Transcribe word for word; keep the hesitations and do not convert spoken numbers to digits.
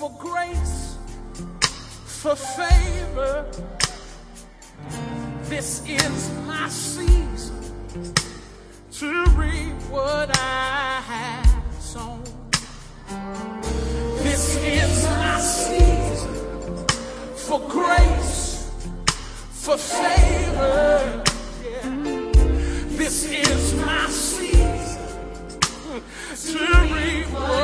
for grace, for favor. This is my season to reap what I have sown. This is my season for grace, for favor. Yeah. This is my season to reap what